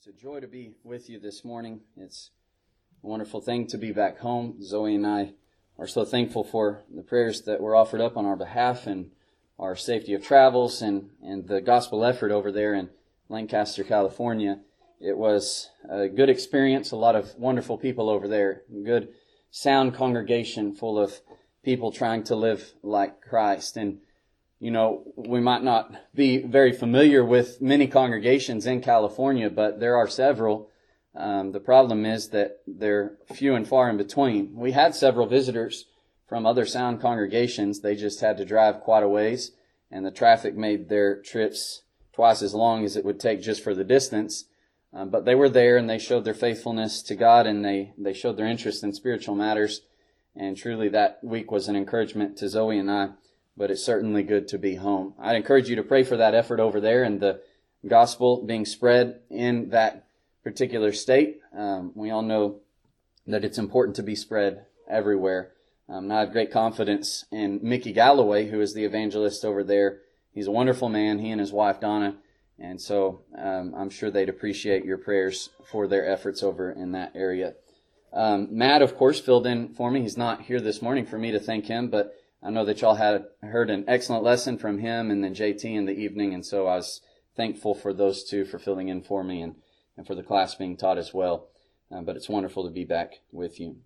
It's a joy to be with you this morning. It's a wonderful thing to be back home. Zoe and I are so thankful for the prayers that were offered up on our behalf and our safety of travels and the gospel effort over there in Lancaster, California. It was a good experience, a lot of wonderful people over there, a good sound congregation full of people trying to live like Christ. And you know, we might not be very familiar with many congregations in California, but there are several. The problem is that they're few and far in between. We had several visitors from other sound congregations. They just had to drive quite a ways, and the traffic made their trips twice as long as it would take just for the distance. But they were there, and they showed their faithfulness to God, and they showed their interest in spiritual matters. And truly that week was an encouragement to Zoe and I. But it's certainly good to be home. I'd encourage you to pray for that effort over there and the gospel being spread in that particular state. We all know that it's important to be spread everywhere. I have great confidence in Mickey Galloway, who is the evangelist over there. He's a wonderful man, he and his wife Donna. And so I'm sure they'd appreciate your prayers for their efforts over in that area. Matt, of course, filled in for me. He's not here this morning for me to thank him, but I know that y'all had heard an excellent lesson from him and then JT in the evening, and so I was thankful for those two for filling in for me and for the class being taught as well. But it's wonderful to be back with you.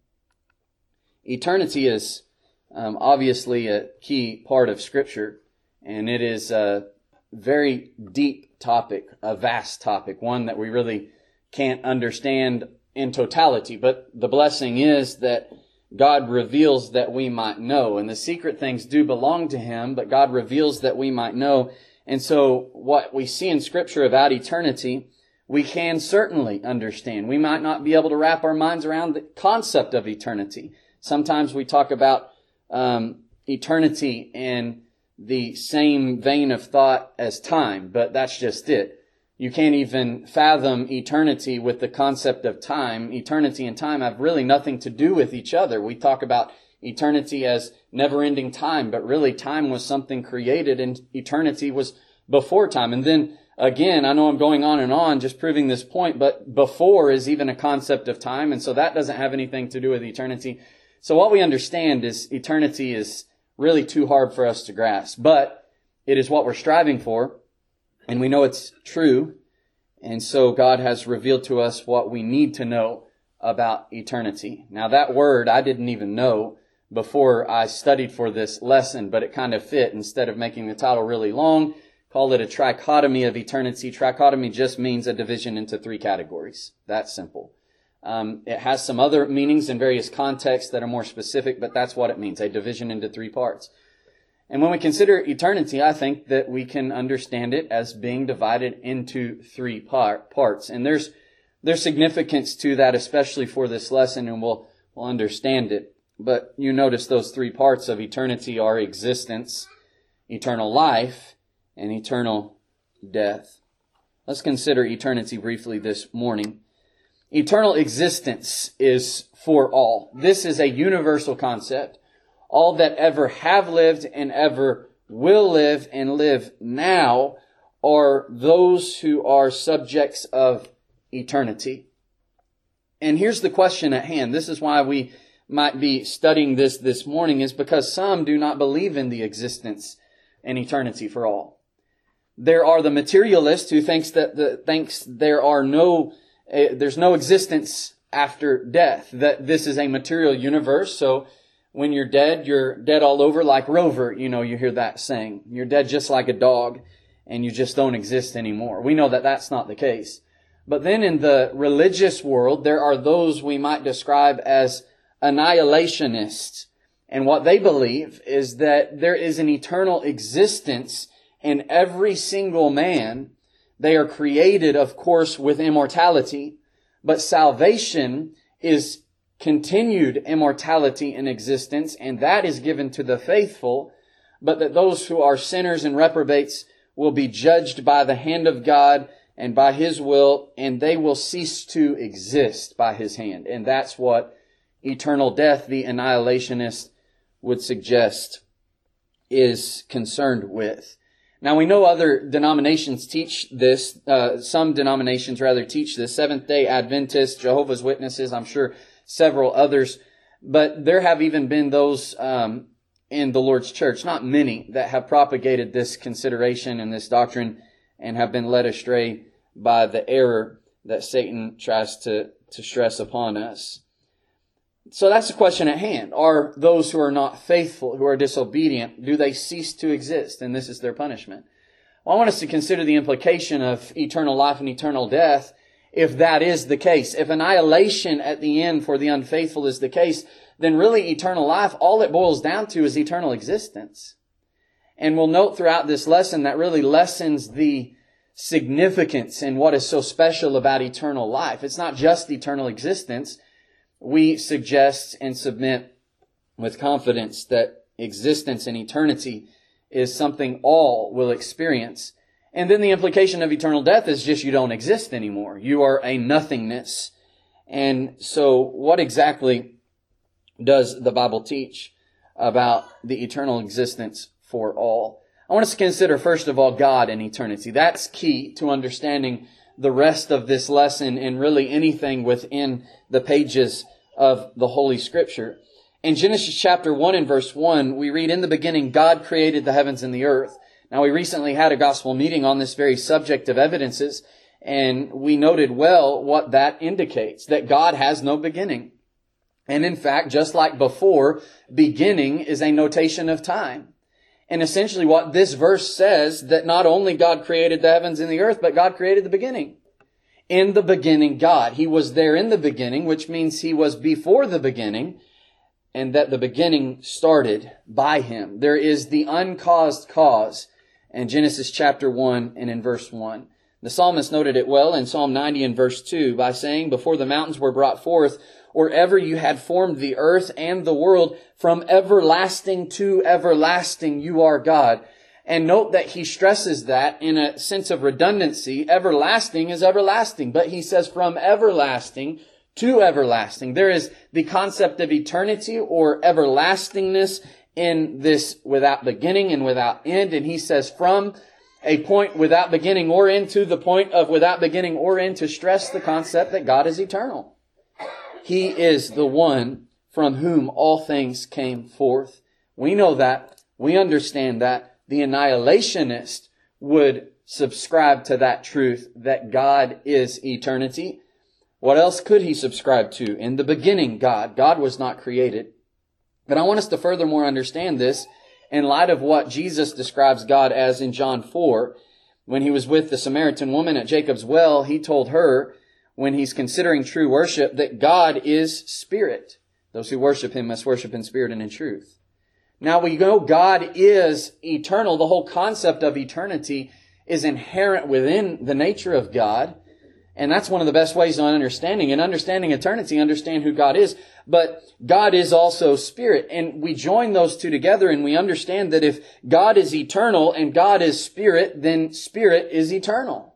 Eternity is obviously a key part of Scripture, and it is a very deep topic, a vast topic, one that we really can't understand in totality. But the blessing is that God reveals that we might know, and the secret things do belong to Him, but God reveals that we might know. And so what we see in Scripture about eternity, we can certainly understand. We might not be able to wrap our minds around the concept of eternity. Sometimes we talk about eternity in the same vein of thought as time, but that's just it. You can't even fathom eternity with the concept of time. Eternity and time have really nothing to do with each other. We talk about eternity as never-ending time, but really time was something created and eternity was before time. And then again, I know I'm going on and on just proving this point, but before is even a concept of time, and so that doesn't have anything to do with eternity. So what we understand is eternity is really too hard for us to grasp, but it is what we're striving for. And we know it's true. And so God has revealed to us what we need to know about eternity. Now that word I didn't even know before I studied for this lesson, but it kind of fit. Instead of making the title really long, call it a trichotomy of eternity. Trichotomy just means a division into three categories. That's simple. It has some other meanings in various contexts that are more specific, but that's what it means, a division into three parts. And when we consider eternity, I think that we can understand it as being divided into three parts. And there's significance to that, especially for this lesson, and we'll understand it. But you notice those three parts of eternity are existence, eternal life, and eternal death. Let's consider eternity briefly this morning. Eternal existence is for all. This is a universal concept. All that ever have lived and ever will live and live now are those who are subjects of eternity. And here's the question at hand. This is why we might be studying this morning, is because some do not believe in the existence and eternity for all. There are the materialists who thinks there's no existence after death, that this is a material universe, so when you're dead all over like Rover. You know, you hear that saying. You're dead just like a dog, and you just don't exist anymore. We know that that's not the case. But then in the religious world, there are those we might describe as annihilationists. And what they believe is that there is an eternal existence in every single man. They are created, of course, with immortality, but salvation is continued immortality in existence, and that is given to the faithful, but that those who are sinners and reprobates will be judged by the hand of God and by His will, and they will cease to exist by His hand. And that's what eternal death, the annihilationist, would suggest is concerned with. Now we know other denominations teach this, some denominations rather teach this, Seventh-day Adventists, Jehovah's Witnesses, I'm sure several others, but there have even been those in the Lord's church, not many, that have propagated this consideration and this doctrine and have been led astray by the error that Satan tries to stress upon us. So that's the question at hand. Are those who are not faithful, who are disobedient, do they cease to exist? And this is their punishment. Well, I want us to consider the implication of eternal life and eternal death if that is the case. If annihilation at the end for the unfaithful is the case, then really eternal life, all it boils down to is eternal existence. And we'll note throughout this lesson that really lessens the significance in what is so special about eternal life. It's not just eternal existence. We suggest and submit with confidence that existence and eternity is something all will experience. And then the implication of eternal death is just you don't exist anymore. You are a nothingness. And so what exactly does the Bible teach about the eternal existence for all? I want us to consider, first of all, God and eternity. That's key to understanding the rest of this lesson and really anything within the pages of the Holy Scripture. In Genesis chapter 1 and verse 1, we read, "In the beginning, God created the heavens and the earth." Now, we recently had a gospel meeting on this very subject of evidences, and we noted well what that indicates, that God has no beginning. And in fact, just like before, beginning is a notation of time. And essentially what this verse says, that not only God created the heavens and the earth, but God created the beginning. In the beginning, God. He was there in the beginning, which means He was before the beginning, and that the beginning started by Him. There is the uncaused cause in Genesis chapter 1 and in verse 1. The psalmist noted it well in Psalm 90 and verse 2 by saying, "Before the mountains were brought forth, or ever you had formed the earth and the world, from everlasting to everlasting you are God." And note that he stresses that in a sense of redundancy. Everlasting is everlasting, but he says from everlasting to everlasting. There is the concept of eternity or everlastingness in this without beginning and without end. And he says from a point without beginning or end to the point of without beginning or end, to stress the concept that God is eternal. He is the one from whom all things came forth. We know that. We understand that. The annihilationist would subscribe to that truth that God is eternity. What else could he subscribe to? In the beginning, God. God was not created. But I want us to furthermore understand this in light of what Jesus describes God as in John 4. When he was with the Samaritan woman at Jacob's well, he told her, when he's considering true worship, that God is spirit. Those who worship Him must worship in spirit and in truth. Now we know God is eternal. The whole concept of eternity is inherent within the nature of God. And that's one of the best ways on understanding. In understanding eternity, understand who God is. But God is also spirit. And we join those two together and we understand that if God is eternal and God is spirit, then spirit is eternal.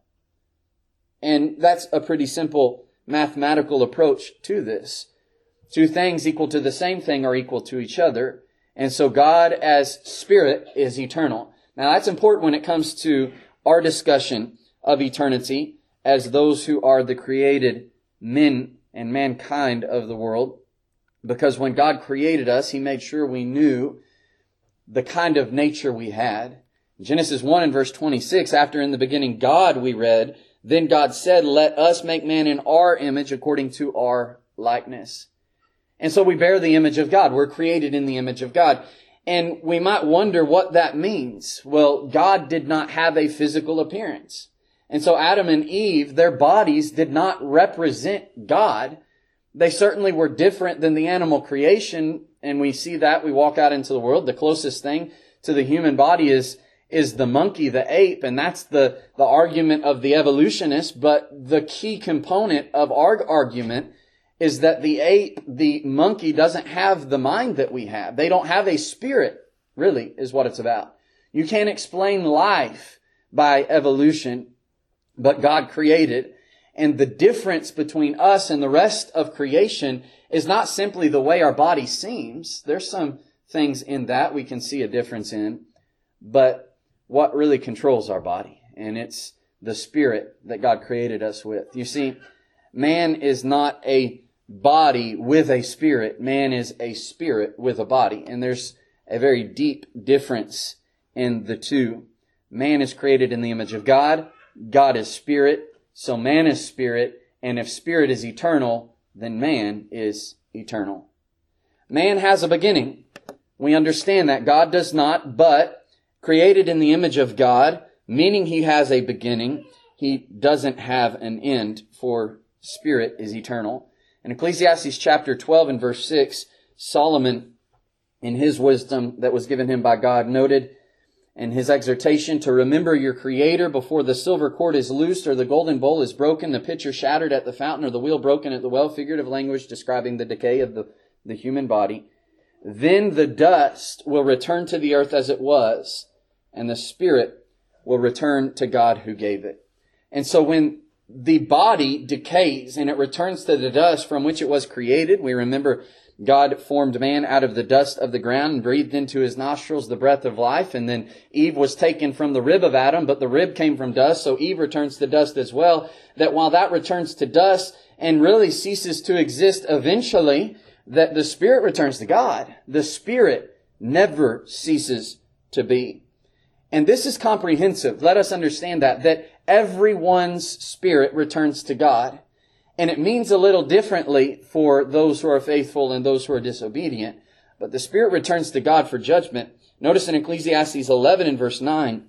And that's a pretty simple mathematical approach to this. Two things equal to the same thing are equal to each other. And so God as spirit is eternal. Now that's important when it comes to our discussion of eternity as those who are the created men and mankind of the world. Because when God created us, He made sure we knew the kind of nature we had. Genesis 1 and verse 26, after in the beginning God, we read, "Then God said, let us make man in our image according to our likeness." And so we bear the image of God. We're created in the image of God. And we might wonder what that means. Well, God did not have a physical appearance. And so Adam and Eve, their bodies did not represent God. They certainly were different than the animal creation. And we see that. We walk out into the world. The closest thing to the human body is the monkey, the ape. And that's the argument of the evolutionists. But the key component of our argument is that the ape, the monkey, doesn't have the mind that we have. They don't have a spirit, really, is what it's about. You can't explain life by evolution, but God created. And the difference between us and the rest of creation is not simply the way our body seems. There's some things in that we can see a difference in. But what really controls our body, and it's the spirit that God created us with. You see, man is not a body with a spirit. Man is a spirit with a body. And there's a very deep difference in the two. Man is created in the image of God. God is spirit. So man is spirit. And if spirit is eternal, then man is eternal. Man has a beginning. We understand that. God does not, but created in the image of God, meaning he has a beginning, he doesn't have an end, for spirit is eternal. In Ecclesiastes chapter 12 and verse 6, Solomon, in his wisdom that was given him by God, noted in his exhortation to remember your Creator before the silver cord is loosed, or the golden bowl is broken, the pitcher shattered at the fountain, or the wheel broken at the well, figurative language describing the decay of the human body. Then the dust will return to the earth as it was, and the spirit will return to God who gave it. And so when the body decays and it returns to the dust from which it was created, we remember God formed man out of the dust of the ground and breathed into his nostrils the breath of life. And then Eve was taken from the rib of Adam, but the rib came from dust, so Eve returns to dust as well. That while that returns to dust and really ceases to exist eventually, that the spirit returns to God. The spirit never ceases to be. And this is comprehensive. Let us understand that everyone's spirit returns to God. And it means a little differently for those who are faithful and those who are disobedient. But the spirit returns to God for judgment. Notice in Ecclesiastes 11 and verse 9,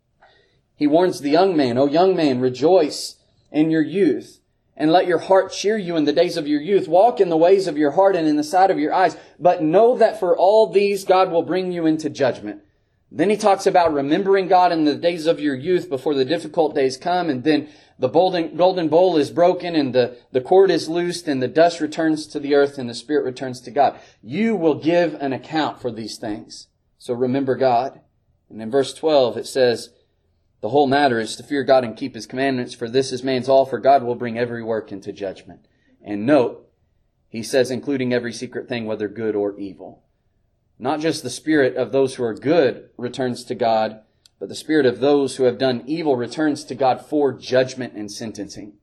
he warns the young man, O young man, rejoice in your youth, and let your heart cheer you in the days of your youth. Walk in the ways of your heart and in the sight of your eyes. But know that for all these God will bring you into judgment. Then he talks about remembering God in the days of your youth before the difficult days come. And then the golden bowl is broken and the cord is loosed and the dust returns to the earth and the spirit returns to God. You will give an account for these things. So remember God. And in verse 12 it says, the whole matter is to fear God and keep his commandments, for this is man's all, for God will bring every work into judgment. And note, he says, including every secret thing, whether good or evil. Not just the spirit of those who are good returns to God, but the spirit of those who have done evil returns to God for judgment and sentencing.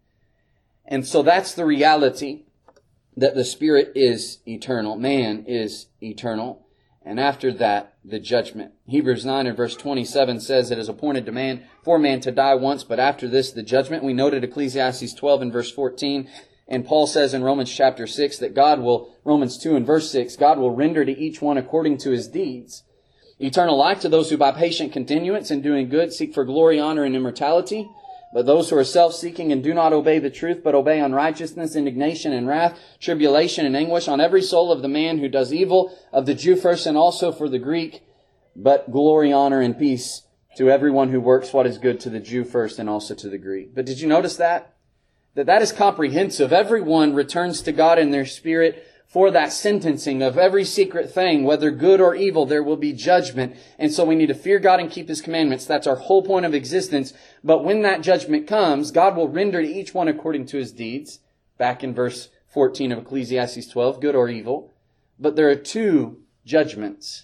And so that's the reality, that the spirit is eternal. Man is eternal. And after that, the judgment. Hebrews 9 and verse 27 says, it is appointed to man, for man to die once, but after this, the judgment. We noted Ecclesiastes 12 and verse 14. And Paul says in Romans chapter 6 that Romans 2 and verse 6, God will render to each one according to his deeds. Eternal life to those who by patient continuance in doing good seek for glory, honor, and immortality. But those who are self-seeking and do not obey the truth, but obey unrighteousness, indignation, and wrath, tribulation, and anguish on every soul of the man who does evil, of the Jew first and also for the Greek, but glory, honor, and peace to everyone who works what is good, to the Jew first and also to the Greek. But did you notice that? That is comprehensive. Everyone returns to God in their spirit for that sentencing of every secret thing, whether good or evil, there will be judgment. And so we need to fear God and keep his commandments. That's our whole point of existence. But when that judgment comes, God will render to each one according to his deeds. Back in verse 14 of Ecclesiastes 12, good or evil. But there are two judgments.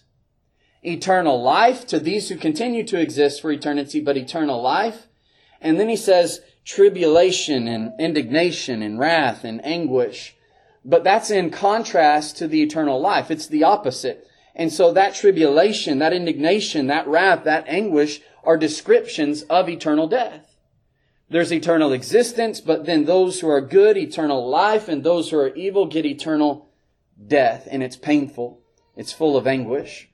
Eternal life to these who continue to exist for eternity, but eternal life. And then he says, tribulation and indignation and wrath and anguish. But that's in contrast to the eternal life. It's the opposite. And so that tribulation, that indignation, that wrath, that anguish are descriptions of eternal death. There's eternal existence, but then those who are good, eternal life, and those who are evil get eternal death. And it's painful. It's full of anguish.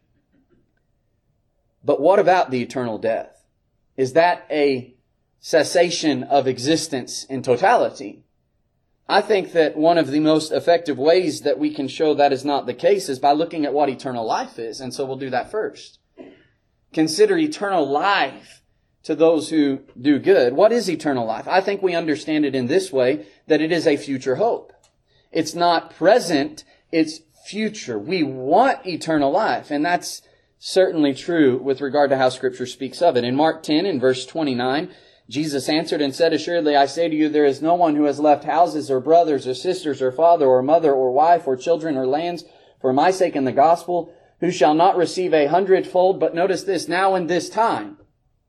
But what about the eternal death? Is that a cessation of existence in totality? I think that one of the most effective ways that we can show that is not the case is by looking at what eternal life is. And so we'll do that first. Consider eternal life to those who do good. What is eternal life? I think we understand it in this way, that it is a future hope. It's not present, it's future. We want eternal life, and that's certainly true with regard to how Scripture speaks of it. In Mark 10, in verse 29, Jesus answered and said, assuredly, I say to you, there is no one who has left houses or brothers or sisters or father or mother or wife or children or lands for my sake and the gospel, who shall not receive 100-fold. But notice this, now in this time.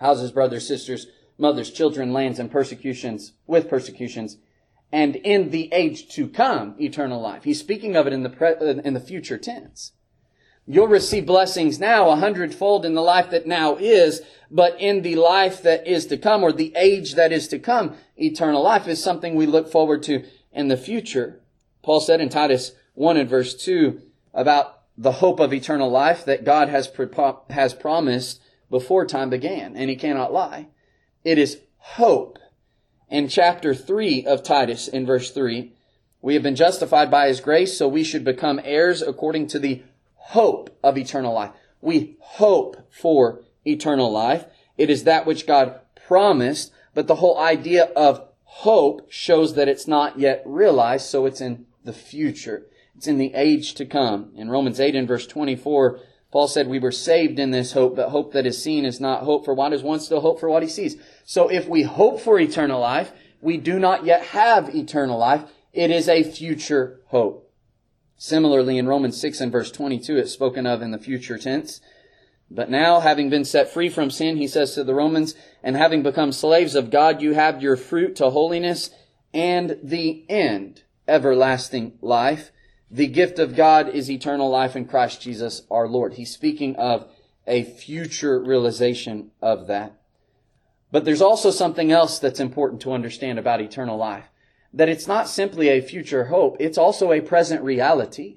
houses, brothers, sisters, mothers, children, lands, and persecutions, with persecutions, and in the age to come, eternal life. He's speaking of it in the future tense. You'll receive blessings now 100-fold in the life that now is, but in the life that is to come, or the age that is to come, eternal life is something we look forward to in the future. Paul said in Titus 1 and verse 2 about the hope of eternal life that God has promised before time began, and He cannot lie. It is hope. In chapter 3 of Titus, in verse 3, we have been justified by His grace, so we should become heirs according to the hope of eternal life. We hope for eternal life. It is that which God promised, but the whole idea of hope shows that it's not yet realized, so it's in the future. It's in the age to come. In Romans 8 and verse 24, Paul said we were saved in this hope, but hope that is seen is not hope, for why does one still hope for what he sees? So if we hope for eternal life, we do not yet have eternal life. It is a future hope. Similarly, in Romans 6 and verse 22, it's spoken of in the future tense. But now, having been set free from sin, he says to the Romans, and having become slaves of God, you have your fruit to holiness and the end, everlasting life. The gift of God is eternal life in Christ Jesus our Lord. He's speaking of a future realization of that. But there's also something else that's important to understand about eternal life. That it's not simply a future hope, it's also a present reality.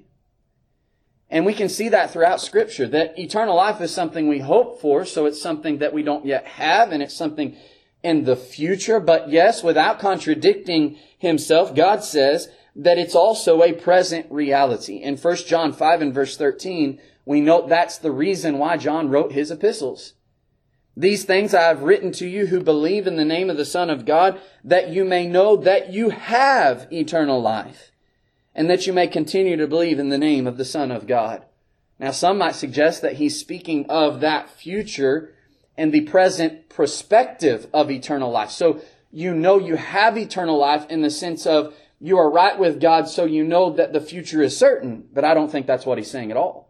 And we can see that throughout Scripture, that eternal life is something we hope for, so it's something that we don't yet have, and it's something in the future. But yes, without contradicting Himself, God says that it's also a present reality. In 1 John 5 and verse 13, we note that's the reason why John wrote his epistles. These things I have written to you who believe in the name of the Son of God, that you may know that you have eternal life, and that you may continue to believe in the name of the Son of God. Now, some might suggest that he's speaking of that future and the present perspective of eternal life. So you know you have eternal life in the sense of you are right with God, so you know that the future is certain. But I don't think that's what he's saying at all.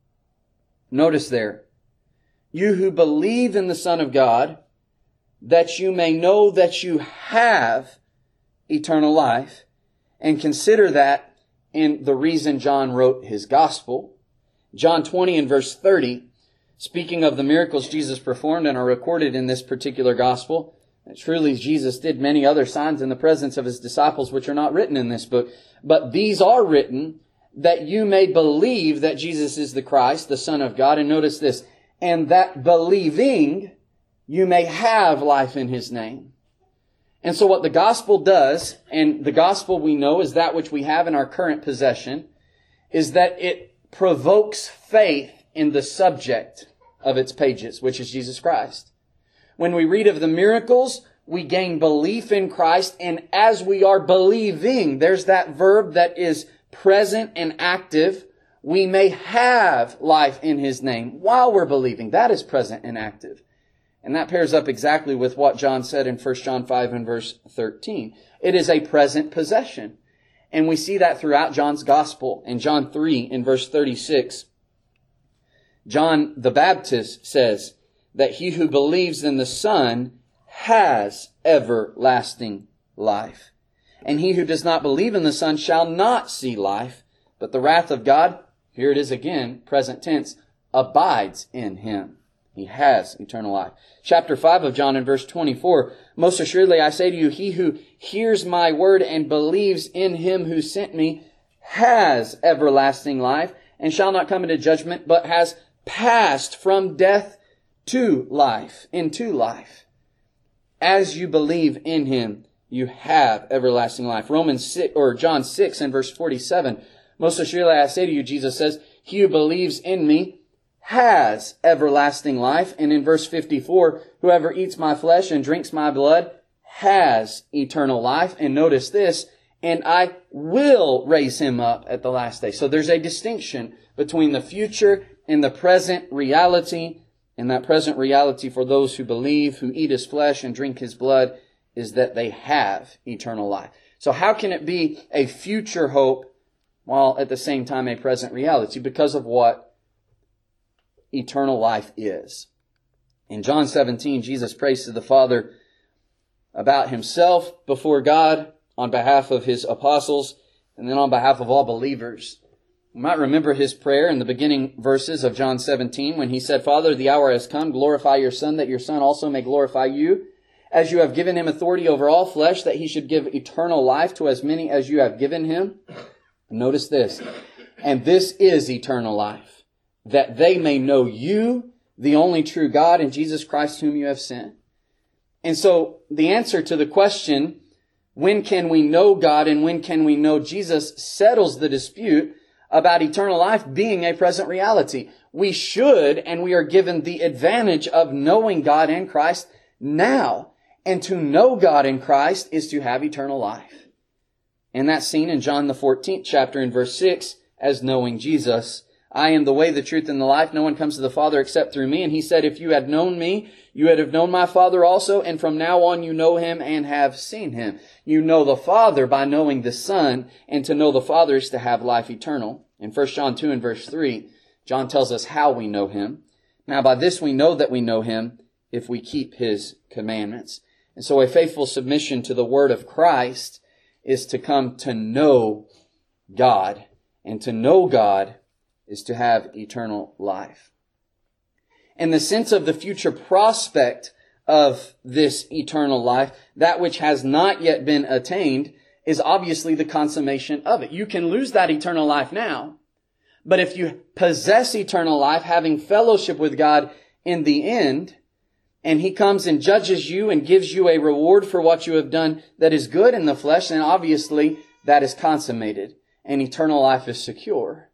Notice there, you who believe in the Son of God, that you may know that you have eternal life, and consider that in the reason John wrote his gospel. John 20 and verse 30, speaking of the miracles Jesus performed and are recorded in this particular gospel, that truly Jesus did many other signs in the presence of His disciples which are not written in this book. But these are written that you may believe that Jesus is the Christ, the Son of God. And notice this, and that believing you may have life in His name. And so what the gospel does, and the gospel we know is that which we have in our current possession, is that it provokes faith in the subject of its pages, which is Jesus Christ. When we read of the miracles, we gain belief in Christ, and as we are believing, there's that verb that is present and active, we may have life in His name while we're believing. That is present and active. And that pairs up exactly with what John said in 1 John 5 and verse 13. It is a present possession. And we see that throughout John's gospel. In John 3 in verse 36, John the Baptist says that he who believes in the Son has everlasting life. And he who does not believe in the Son shall not see life, but the wrath of God, here it is again, present tense, abides in him. He has eternal life. Chapter 5 of John in verse 24, most assuredly I say to you, he who hears my word and believes in Him who sent me has everlasting life and shall not come into judgment, but has passed from death to life, into life. As you believe in Him, you have everlasting life. John 6 and verse 47, most assuredly I say to you, Jesus says, he who believes in me has everlasting life. And in verse 54, whoever eats my flesh and drinks my blood has eternal life. And notice this, and I will raise him up at the last day. So there's a distinction between the future and the present reality. And that present reality for those who believe, who eat His flesh and drink His blood, is that they have eternal life. So how can it be a future hope while at the same time a present reality? Because of what eternal life is. In John 17, Jesus prays to the Father about himself before God on behalf of his apostles and then on behalf of all believers. You might remember his prayer in the beginning verses of John 17 when he said, Father, the hour has come, glorify your Son, that your Son also may glorify you, as you have given him authority over all flesh, that he should give eternal life to as many as you have given him. Notice this, and this is eternal life, that they may know you, the only true God, and Jesus Christ whom you have sent. And so the answer to the question, when can we know God and when can we know Jesus, settles the dispute about eternal life being a present reality. We should, and we are given the advantage of knowing God and Christ now. And to know God in Christ is to have eternal life. And that's seen in John the 14th chapter in verse 6 as knowing Jesus. I am the way, the truth, and the life. No one comes to the Father except through me. And he said, if you had known me, you would have known my Father also. And from now on you know him and have seen him. You know the Father by knowing the Son. And to know the Father is to have life eternal. In 1 John 2 and verse 3, John tells us how we know him. Now by this we know that we know him if we keep his commandments. And so a faithful submission to the word of Christ is to come to know God. And to know God is to have eternal life. And the sense of the future prospect of this eternal life, that which has not yet been attained, is obviously the consummation of it. You can lose that eternal life now, but if you possess eternal life, having fellowship with God in the end, and he comes and judges you and gives you a reward for what you have done that is good in the flesh, then obviously that is consummated and eternal life is secure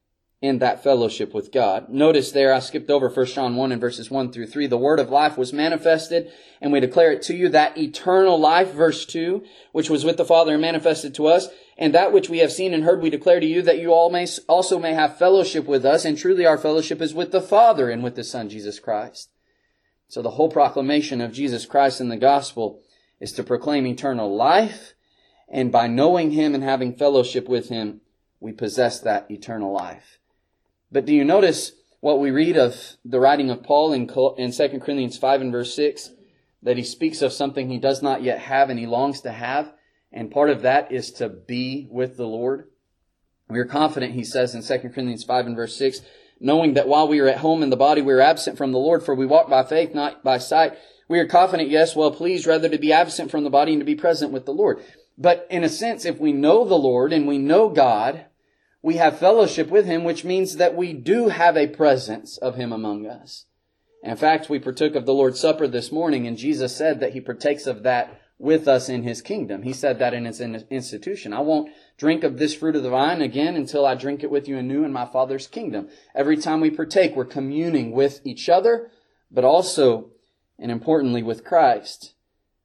in that fellowship with God. Notice there, I skipped over 1 John 1 and verses 1 through 3. The word of life was manifested, and we declare it to you, that eternal life, verse 2, which was with the Father and manifested to us, and that which we have seen and heard we declare to you, that you all also may have fellowship with us, and truly our fellowship is with the Father and with the Son, Jesus Christ. So the whole proclamation of Jesus Christ in the gospel is to proclaim eternal life, and by knowing him and having fellowship with him, we possess that eternal life. But do you notice what we read of the writing of Paul in 2 Corinthians 5 and verse 6? That he speaks of something he does not yet have and he longs to have. And part of that is to be with the Lord. We are confident, he says in 2 Corinthians 5 and verse 6, knowing that while we are at home in the body, we are absent from the Lord, for we walk by faith, not by sight. We are confident, yes, well pleased rather to be absent from the body and to be present with the Lord. But in a sense, if we know the Lord and we know God, we have fellowship with him, which means that we do have a presence of him among us. In fact, we partook of the Lord's Supper this morning, and Jesus said that he partakes of that with us in his kingdom. He said that in his institution. I won't drink of this fruit of the vine again until I drink it with you anew in my Father's kingdom. Every time we partake, we're communing with each other, but also, and importantly, with Christ.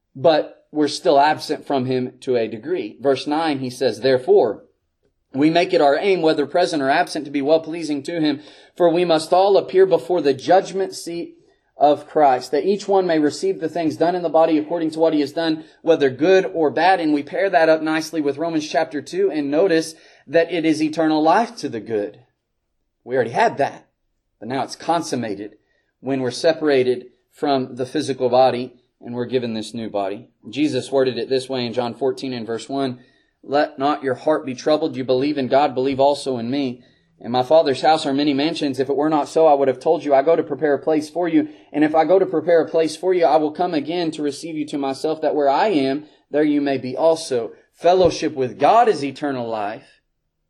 But we're still absent from him to a degree. Verse 9, he says, therefore, we make it our aim, whether present or absent, to be well-pleasing to him, for we must all appear before the judgment seat of Christ, that each one may receive the things done in the body according to what he has done, whether good or bad. And we pair that up nicely with Romans chapter 2, and notice that it is eternal life to the good. We already had that, but now it's consummated when we're separated from the physical body and we're given this new body. Jesus worded it this way in John 14 and verse 1, let not your heart be troubled. You believe in God, believe also in me. In my Father's house are many mansions. If it were not so, I would have told you, I go to prepare a place for you. And if I go to prepare a place for you, I will come again to receive you to myself, that where I am, there you may be also. Fellowship with God is eternal life.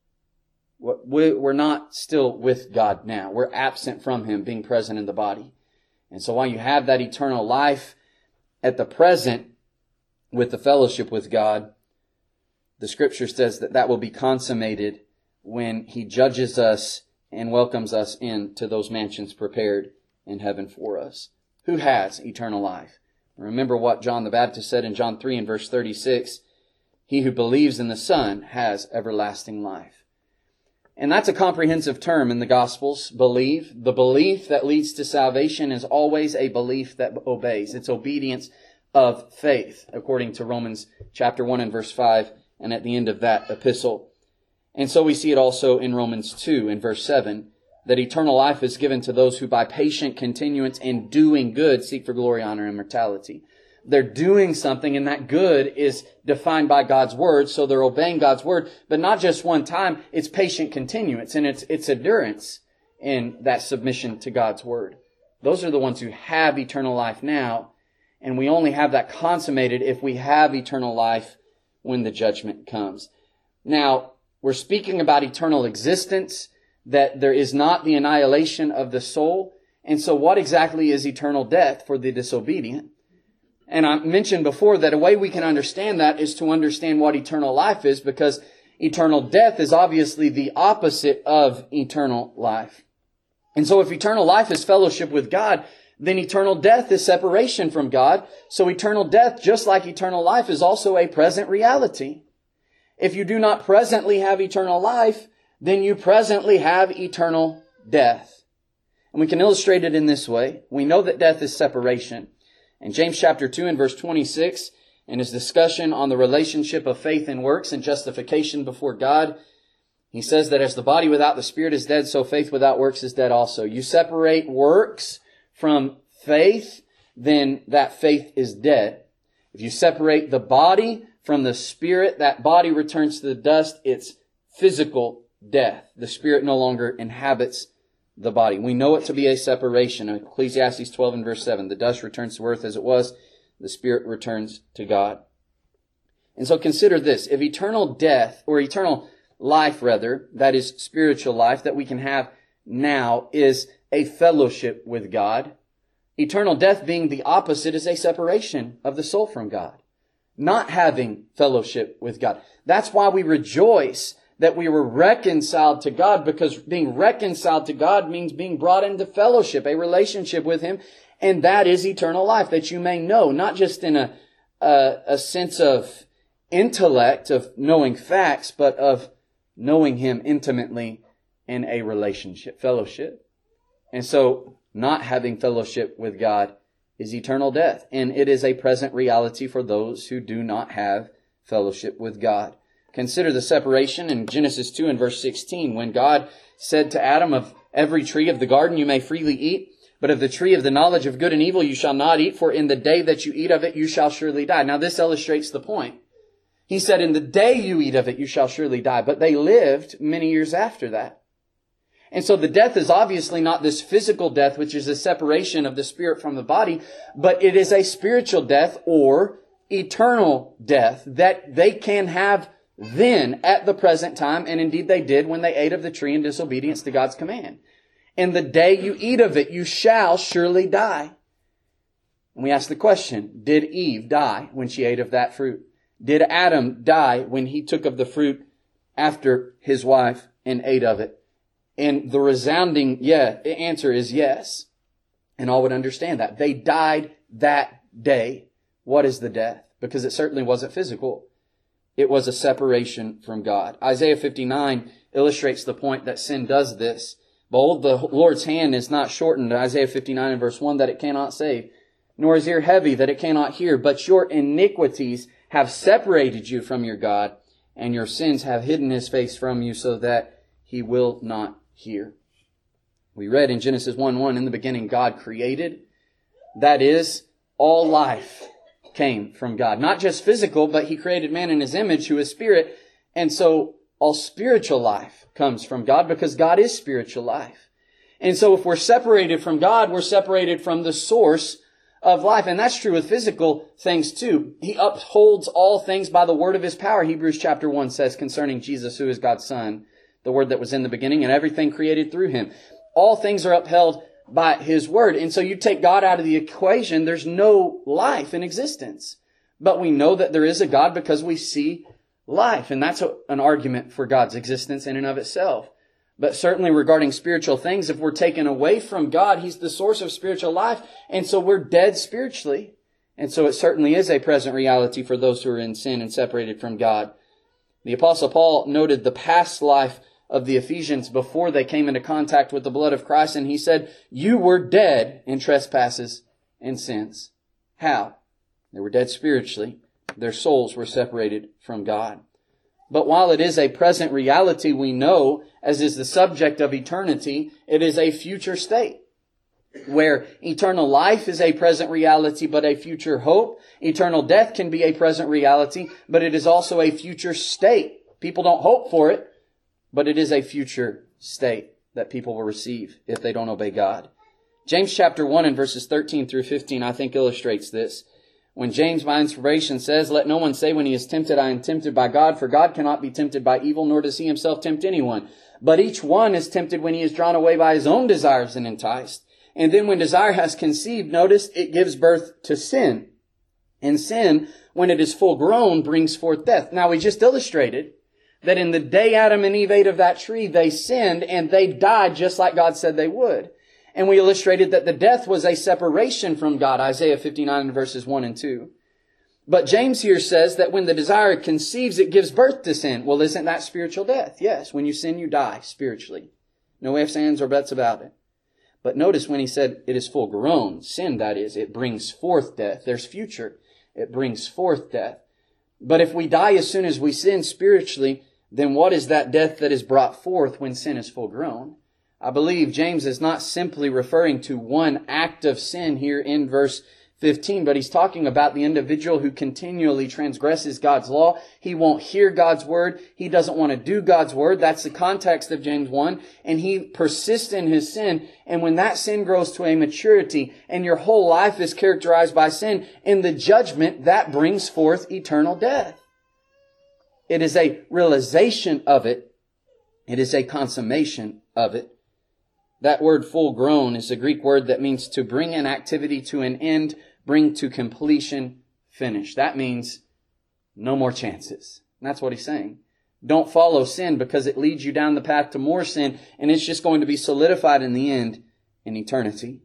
We're not still with God now. We're absent from him, being present in the body. And so while you have that eternal life at the present with the fellowship with God, the Scripture says that that will be consummated when he judges us and welcomes us into those mansions prepared in heaven for us. Who has eternal life? Remember what John the Baptist said in John 3 and verse 36. He who believes in the Son has everlasting life. And that's a comprehensive term in the Gospels, believe. The belief that leads to salvation is always a belief that obeys. It's obedience of faith, according to Romans chapter 1 and verse 5. And at the end of that epistle. And so we see it also in Romans 2 in verse 7, that eternal life is given to those who by patient continuance in doing good seek for glory, honor, and immortality. They're doing something, and that good is defined by God's word, so they're obeying God's word, but not just one time. It's patient continuance, and it's endurance in that submission to God's word. Those are the ones who have eternal life now, and we only have that consummated if we have eternal life when the judgment comes. Now, we're speaking about eternal existence, that there is not the annihilation of the soul. And so what exactly is eternal death for the disobedient? And I mentioned before that a way we can understand that is to understand what eternal life is, because eternal death is obviously the opposite of eternal life. And so if eternal life is fellowship with God, then eternal death is separation from God. So eternal death, just like eternal life, is also a present reality. If you do not presently have eternal life, then you presently have eternal death. And we can illustrate it in this way. We know that death is separation. In James chapter 2 and verse 26, in his discussion on the relationship of faith and works and justification before God, he says that as the body without the spirit is dead, so faith without works is dead also. You separate works from faith, then that faith is dead. If you separate the body from the spirit, that body returns to the dust. It's physical death. The spirit no longer inhabits the body. We know it to be a separation. Ecclesiastes 12 and verse 7. The dust returns to earth as it was. The spirit returns to God. And so consider this. If eternal death, or eternal life rather, that is spiritual life that we can have now, is a fellowship with God, eternal death being the opposite is a separation of the soul from God. Not having fellowship with God. That's why we rejoice that we were reconciled to God, because being reconciled to God means being brought into fellowship, a relationship with Him, and that is eternal life, that you may know, not just in a sense of intellect, of knowing facts, but of knowing Him intimately in a relationship, fellowship. And so, not having fellowship with God is eternal death, and it is a present reality for those who do not have fellowship with God. Consider the separation in Genesis 2 and verse 16, when God said to Adam, of every tree of the garden you may freely eat, but of the tree of the knowledge of good and evil you shall not eat, for in the day that you eat of it you shall surely die. Now this illustrates the point. He said, in the day you eat of it you shall surely die, but they lived many years after that. And so the death is obviously not this physical death, which is a separation of the spirit from the body, but it is a spiritual death or eternal death that they can have then at the present time, and indeed they did when they ate of the tree in disobedience to God's command. In the day you eat of it, you shall surely die. And we ask the question, did Eve die when she ate of that fruit? Did Adam die when he took of the fruit after his wife and ate of it? And the resounding answer is yes. And all would understand that. They died that day. What is the death? Because it certainly wasn't physical. It was a separation from God. Isaiah 59 illustrates the point that sin does this. Behold, the Lord's hand is not shortened, Isaiah 59 and verse 1, that it cannot save, nor his ear heavy, that it cannot hear. But your iniquities have separated you from your God, and your sins have hidden His face from you, so that He will not hear. We read in Genesis 1:1, in the beginning God created. That is, all life came from God. Not just physical, but He created man in His image, who is spirit. And so all spiritual life comes from God, because God is spiritual life. And so if we're separated from God, we're separated from the source of life. And that's true with physical things too. He upholds all things by the word of His power. Hebrews chapter 1 says concerning Jesus, who is God's Son, the Word that was in the beginning, and everything created through Him. All things are upheld by His Word. And so you take God out of the equation, there's no life in existence. But we know that there is a God because we see life. And that's an argument for God's existence in and of itself. But certainly regarding spiritual things, if we're taken away from God, He's the source of spiritual life. And so we're dead spiritually. And so it certainly is a present reality for those who are in sin and separated from God. The Apostle Paul noted the past life of the Ephesians before they came into contact with the blood of Christ. And he said, you were dead in trespasses and sins. How? They were dead spiritually. Their souls were separated from God. But while it is a present reality, we know, as is the subject of eternity, it is a future state. Where eternal life is a present reality, but a future hope. Eternal death can be a present reality, but it is also a future state. People don't hope for it, but it is a future state that people will receive if they don't obey God. James chapter 1 and verses 13 through 15, I think illustrates this. When James, by inspiration, says, "Let no one say when he is tempted, I am tempted by God, for God cannot be tempted by evil, nor does he himself tempt anyone. But each one is tempted when he is drawn away by his own desires and enticed. And then when desire has conceived, notice, it gives birth to sin. And sin, when it is full grown, brings forth death." Now, we just illustrated that in the day Adam and Eve ate of that tree, they sinned and they died just like God said they would. And we illustrated that the death was a separation from God, Isaiah 59 verses 1 and 2. But James here says that when the desire conceives, it gives birth to sin. Well, isn't that spiritual death? Yes, when you sin, you die spiritually. No ifs, ands, or buts about it. But notice when he said it is full grown, sin that is, it brings forth death. There's future. It brings forth death. But if we die as soon as we sin spiritually, then what is that death that is brought forth when sin is full grown? I believe James is not simply referring to one act of sin here in verse 15, but he's talking about the individual who continually transgresses God's law. He won't hear God's word. He doesn't want to do God's word. That's the context of James 1. And he persists in his sin. And when that sin grows to a maturity and your whole life is characterized by sin, in the judgment, that brings forth eternal death. It is a realization of it. It is a consummation of it. That word full grown is a Greek word that means to bring an activity to an end, bring to completion, finish. That means no more chances. And that's what he's saying. Don't follow sin because it leads you down the path to more sin, and it's just going to be solidified in the end in eternity.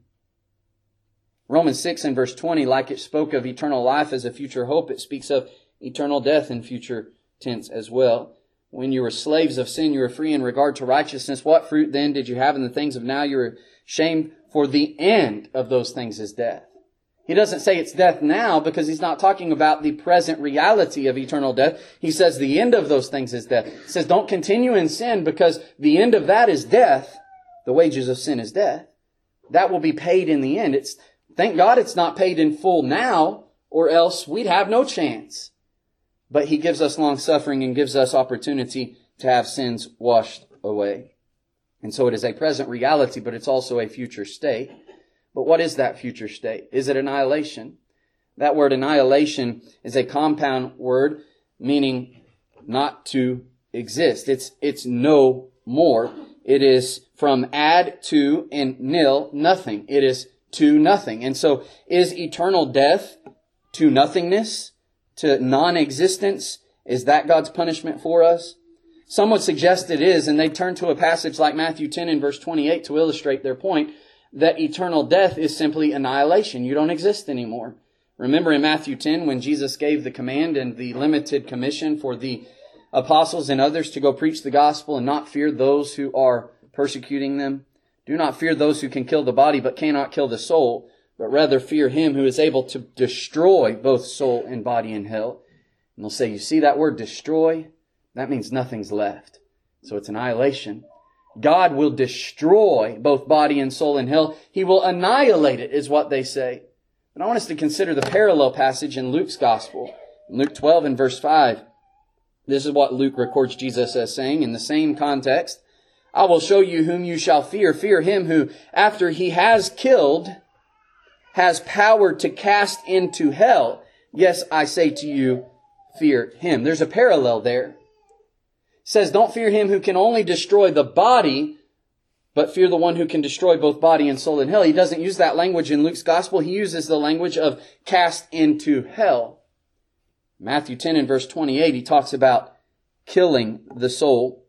Romans 6 and verse 20, like it spoke of eternal life as a future hope, it speaks of eternal death in future tense as well. When you were slaves of sin, you were free in regard to righteousness. What fruit then did you have in the things of now? You were shamed, for the end of those things is death. He doesn't say it's death now because he's not talking about the present reality of eternal death. He says the end of those things is death. He says don't continue in sin because the end of that is death. The wages of sin is death. That will be paid in the end. Thank God it's not paid in full now, or else we'd have no chance. But he gives us long suffering and gives us opportunity to have sins washed away. And so it is a present reality, but it's also a future state. But what is that future state? Is it annihilation? That word annihilation is a compound word meaning not to exist. It's no more. It is from add to and nil, nothing. It is to nothing. And so is eternal death to nothingness? To non-existence? Is that God's punishment for us? Some would suggest it is, and they turn to a passage like Matthew 10 and verse 28 to illustrate their point, that eternal death is simply annihilation. You don't exist anymore. Remember in Matthew 10 when Jesus gave the command and the limited commission for the apostles and others to go preach the gospel and not fear those who are persecuting them? Do not fear those who can kill the body but cannot kill the soul, but rather fear him who is able to destroy both soul and body in hell. And they'll say, you see that word destroy? That means nothing's left. So it's annihilation. God will destroy both body and soul in hell. He will annihilate it, is what they say. But I want us to consider the parallel passage in Luke's gospel. In Luke 12 and verse 5, this is what Luke records Jesus as saying in the same context. I will show you whom you shall fear. Fear him who, after he has killed, has power to cast into hell. Yes, I say to you, fear him. There's a parallel there. It says, don't fear him who can only destroy the body, but fear the one who can destroy both body and soul in hell. He doesn't use that language in Luke's gospel. He uses the language of cast into hell. Matthew 10 and verse 28, he talks about killing the soul.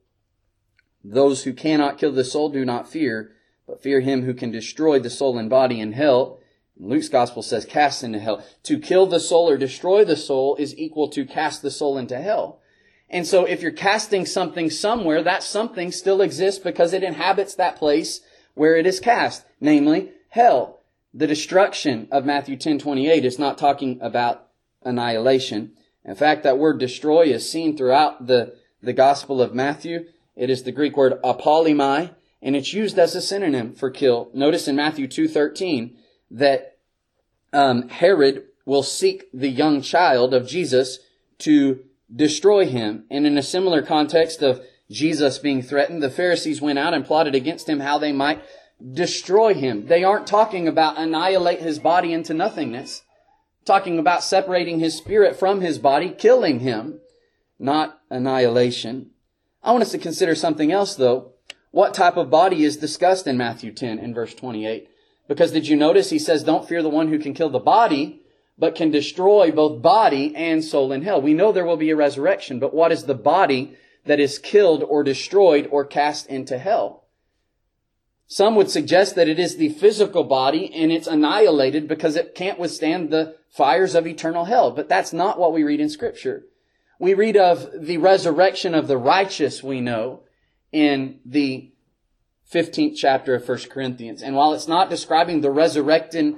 Those who cannot kill the soul do not fear, but fear him who can destroy the soul and body in hell. Luke's gospel says cast into hell. To kill the soul or destroy the soul is equal to cast the soul into hell. And so if you're casting something somewhere, that something still exists because it inhabits that place where it is cast, namely hell. The destruction of Matthew 10:28 is not talking about annihilation. In fact, that word destroy is seen throughout the the Gospel of Matthew. It is the Greek word apollymai, and it's used as a synonym for kill. Notice in Matthew 2:13 that Herod will seek the young child of Jesus to destroy him. And in a similar context of Jesus being threatened, the Pharisees went out and plotted against him how they might destroy him. They aren't talking about annihilate his body into nothingness. Talking about separating his spirit from his body, killing him, not annihilation. I want us to consider something else, though. What type of body is discussed in Matthew 10 and verse 28? Because did you notice he says, don't fear the one who can kill the body, but can destroy both body and soul in hell. We know there will be a resurrection, but what is the body that is killed or destroyed or cast into hell? Some would suggest that it is the physical body and it's annihilated because it can't withstand the fires of eternal hell. But that's not what we read in Scripture. We read of the resurrection of the righteous, we know, in the 15th chapter of 1 Corinthians. And while it's not describing the resurrected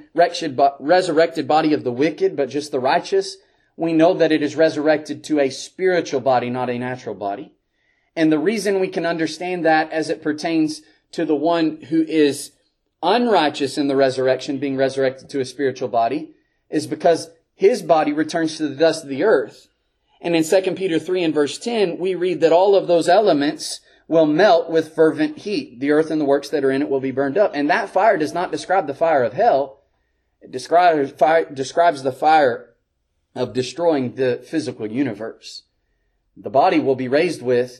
body of the wicked, but just the righteous, we know that it is resurrected to a spiritual body, not a natural body. And the reason we can understand that as it pertains to the one who is unrighteous in the resurrection, being resurrected to a spiritual body, is because his body returns to the dust of the earth. And in 2 Peter 3 and verse 10, we read that all of those elements will melt with fervent heat. The earth and the works that are in it will be burned up. And that fire does not describe the fire of hell. It describes the fire of destroying the physical universe. The body will be raised with,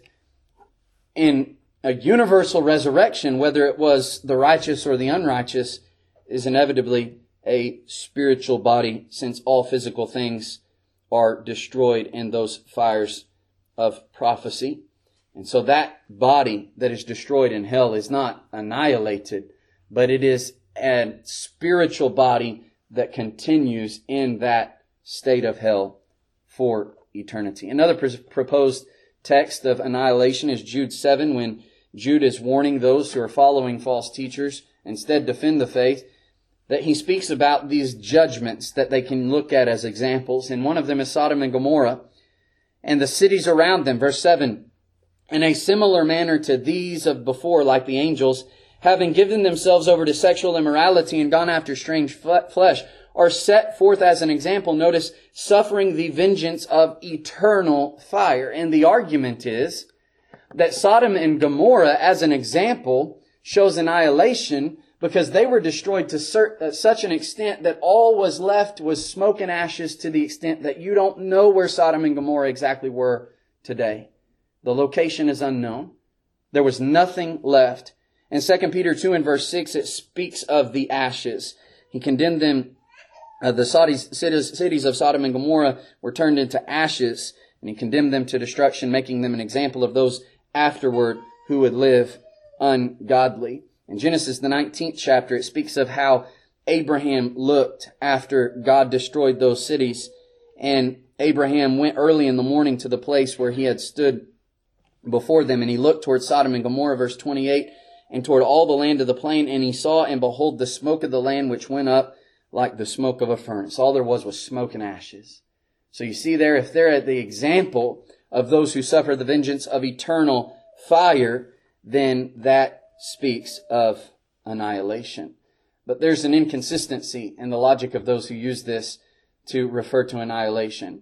in a universal resurrection, whether it was the righteous or the unrighteous, is inevitably a spiritual body, since all physical things are destroyed in those fires of prophecy. And so that body that is destroyed in hell is not annihilated, but it is a spiritual body that continues in that state of hell for eternity. Another proposed text of annihilation is Jude 7, when Jude is warning those who are following false teachers, instead defend the faith, that he speaks about these judgments that they can look at as examples. And one of them is Sodom and Gomorrah and the cities around them. Verse 7, in a similar manner to these of before, like the angels, having given themselves over to sexual immorality and gone after strange flesh, are set forth as an example, notice, suffering the vengeance of eternal fire. And the argument is that Sodom and Gomorrah, as an example, shows annihilation because they were destroyed to such an extent that all was left was smoke and ashes, to the extent that you don't know where Sodom and Gomorrah exactly were today. The location is unknown. There was nothing left. In 2 Peter 2 and verse 6, it speaks of the ashes. He condemned them. The cities of Sodom and Gomorrah were turned into ashes, and he condemned them to destruction, making them an example of those afterward who would live ungodly. In Genesis, the 19th chapter, it speaks of how Abraham looked after God destroyed those cities. And Abraham went early in the morning to the place where he had stood before them, and he looked toward Sodom and Gomorrah, verse 28, and toward all the land of the plain, and he saw, and behold, the smoke of the land which went up like the smoke of a furnace. All there was smoke and ashes. So you see there, if they're at the example of those who suffer the vengeance of eternal fire, then that speaks of annihilation. But there's an inconsistency in the logic of those who use this to refer to annihilation.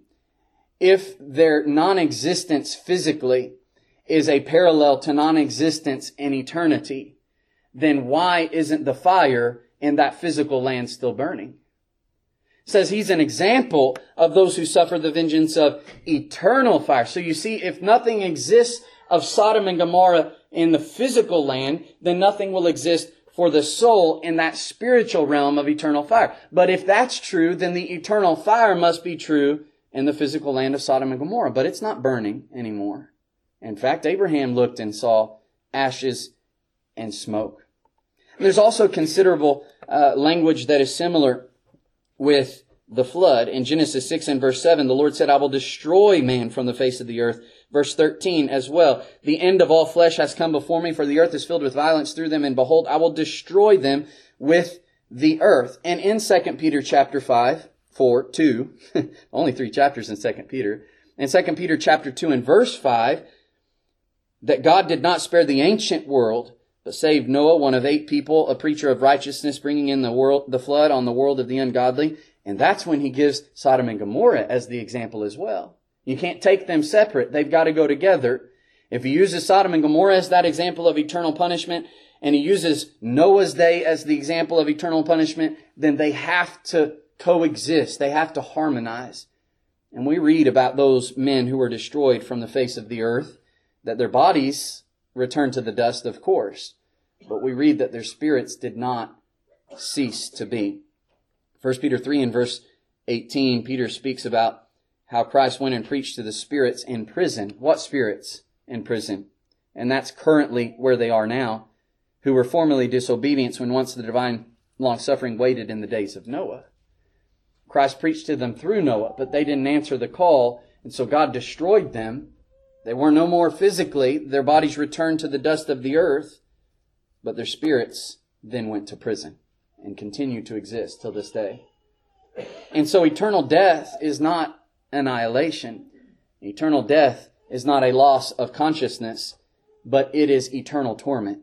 If their non-existence physically is a parallel to non-existence in eternity, then why isn't the fire in that physical land still burning? It says he's an example of those who suffer the vengeance of eternal fire. So you see, if nothing exists of Sodom and Gomorrah in the physical land, then nothing will exist for the soul in that spiritual realm of eternal fire. But if that's true, then the eternal fire must be true in the physical land of Sodom and Gomorrah. But it's not burning anymore. In fact, Abraham looked and saw ashes and smoke. There's also considerable language that is similar with the flood. In Genesis 6 and verse 7, the Lord said, I will destroy man from the face of the earth. Verse 13 as well, the end of all flesh has come before me, for the earth is filled with violence through them, and behold, I will destroy them with the earth. And in 2 Peter chapter 5, 2, only 3 chapters in 2 Peter. In 2 Peter chapter 2 and verse 5, that God did not spare the ancient world, but saved Noah, one of 8 people, a preacher of righteousness, bringing in the flood on the world of the ungodly. And that's when he gives Sodom and Gomorrah as the example as well. You can't take them separate. They've got to go together. If he uses Sodom and Gomorrah as that example of eternal punishment, and he uses Noah's day as the example of eternal punishment, then they have to coexist. They have to harmonize. And we read about those men who were destroyed from the face of the earth, that their bodies returned to the dust, of course. But we read that their spirits did not cease to be. 1 Peter 3 and verse 18, Peter speaks about how Christ went and preached to the spirits in prison. What spirits in prison? And that's currently where they are now, who were formerly disobedient when once the divine long-suffering waited in the days of Noah. Christ preached to them through Noah, but they didn't answer the call, and so God destroyed them. They were no more physically. Their bodies returned to the dust of the earth, but their spirits then went to prison and continue to exist till this day. And so eternal death is not annihilation. Eternal death is not a loss of consciousness, but it is eternal torment.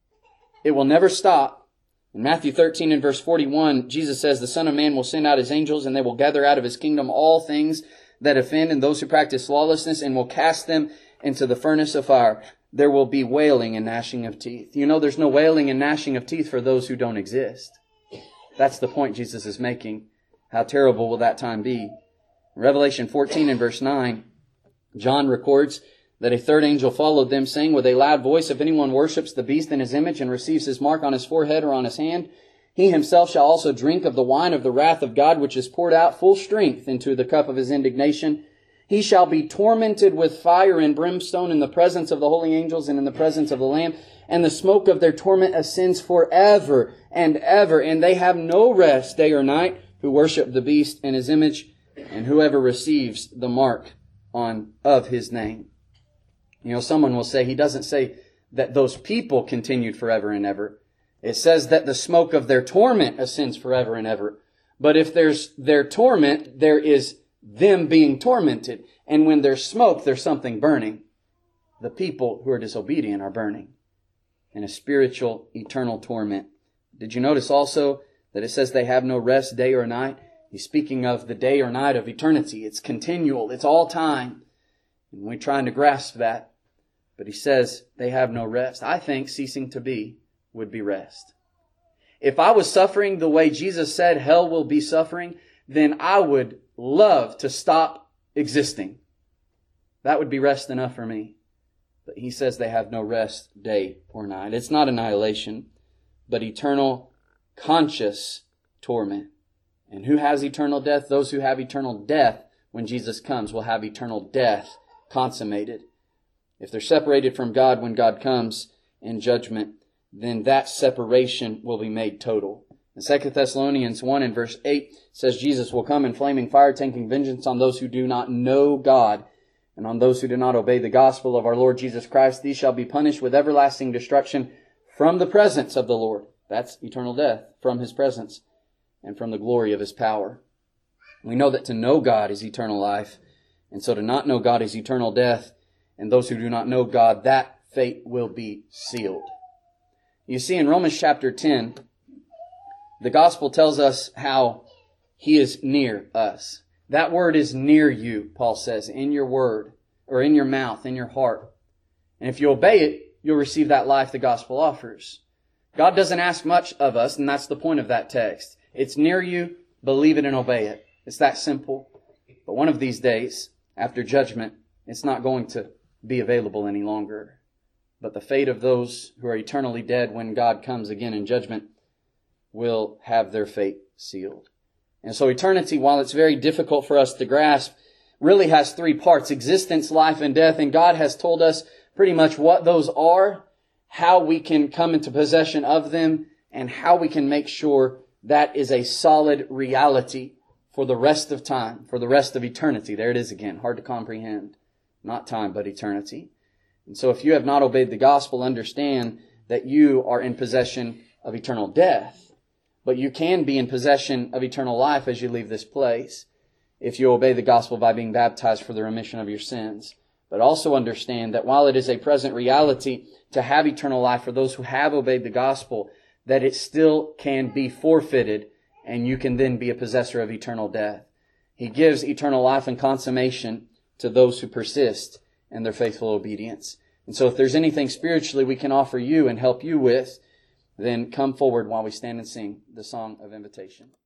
It will never stop. In Matthew 13 and verse 41, Jesus says, the Son of Man will send out His angels, and they will gather out of His kingdom all things that offend and those who practice lawlessness, and will cast them into the furnace of fire. There will be wailing and gnashing of teeth. You know, there's no wailing and gnashing of teeth for those who don't exist. That's the point Jesus is making. How terrible will that time be? In Revelation 14 and verse 9, John records that a third angel followed them, saying with a loud voice, if anyone worships the beast in his image and receives his mark on his forehead or on his hand, he himself shall also drink of the wine of the wrath of God, which is poured out full strength into the cup of His indignation. He shall be tormented with fire and brimstone in the presence of the holy angels and in the presence of the Lamb, and the smoke of their torment ascends forever and ever, and they have no rest day or night who worship the beast and his image, and whoever receives the mark of his name. You know, someone will say, he doesn't say that those people continued forever and ever. It says that the smoke of their torment ascends forever and ever. But if there's their torment, there is them being tormented. And when there's smoke, there's something burning. The people who are disobedient are burning in a spiritual, eternal torment. Did you notice also that it says they have no rest day or night? He's speaking of the day or night of eternity. It's continual. It's all time. And we're trying to grasp that. But he says they have no rest. I think ceasing to be would be rest. If I was suffering the way Jesus said hell will be suffering, then I would love to stop existing. That would be rest enough for me. But he says they have no rest day or night. It's not annihilation, but eternal conscious torment. And who has eternal death? Those who have eternal death when Jesus comes will have eternal death consummated. If they're separated from God when God comes in judgment, then that separation will be made total. In 2 Thessalonians 1 and verse 8 says Jesus will come in flaming fire, taking vengeance on those who do not know God and on those who do not obey the gospel of our Lord Jesus Christ. These shall be punished with everlasting destruction from the presence of the Lord. That's eternal death, from His presence and from the glory of His power. We know that to know God is eternal life, and so to not know God is eternal death. And those who do not know God, that fate will be sealed. You see, in Romans chapter 10, the gospel tells us how He is near us. That word is near you, Paul says, in your word, or in your mouth, in your heart. And if you obey it, you'll receive that life the gospel offers. God doesn't ask much of us, and that's the point of that text. It's near you, believe it and obey it. It's that simple. But one of these days, after judgment, it's not going to be available any longer. But the fate of those who are eternally dead when God comes again in judgment will have their fate sealed. And so eternity, while it's very difficult for us to grasp, really has 3 parts: existence, life, and death. And God has told us pretty much what those are, how we can come into possession of them, and how we can make sure that is a solid reality for the rest of time, for the rest of eternity. There it is again, hard to comprehend. Not time, but eternity. And so if you have not obeyed the gospel, understand that you are in possession of eternal death. But you can be in possession of eternal life as you leave this place if you obey the gospel by being baptized for the remission of your sins. but also understand that while it is a present reality to have eternal life for those who have obeyed the gospel, that it still can be forfeited and you can then be a possessor of eternal death. He gives eternal life and consummation to those who persist in their faithful obedience. And so if there's anything spiritually we can offer you and help you with, then come forward while we stand and sing the song of invitation.